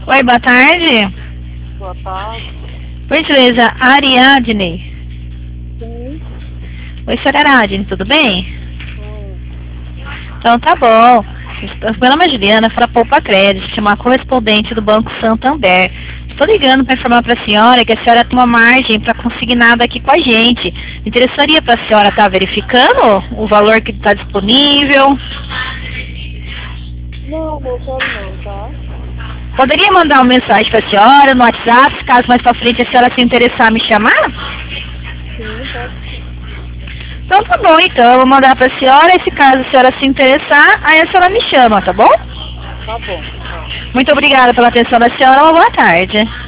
Oi, boa tarde. Boa tarde. Por gentileza, Ariadne. Sim. Oi, senhora Ariadne, tudo bem? Sim. Então tá bom. Meu nome é Juliana, para Poupa Crédito, uma correspondente do Banco Santander. Estou ligando para informar para a senhora que a senhora tem uma margem para consignada aqui com a gente. Interessaria para a senhora estar verificando o valor que está disponível? Não quero não, tá? Poderia mandar uma mensagem para a senhora no WhatsApp, caso mais para frente a senhora se interessar me chamar? Sim, pode sim. Então tá bom, então eu vou mandar para a senhora e se caso a senhora se interessar, aí a senhora me chama, tá bom? Tá bom. Tá. Muito obrigada pela atenção da senhora, uma boa tarde.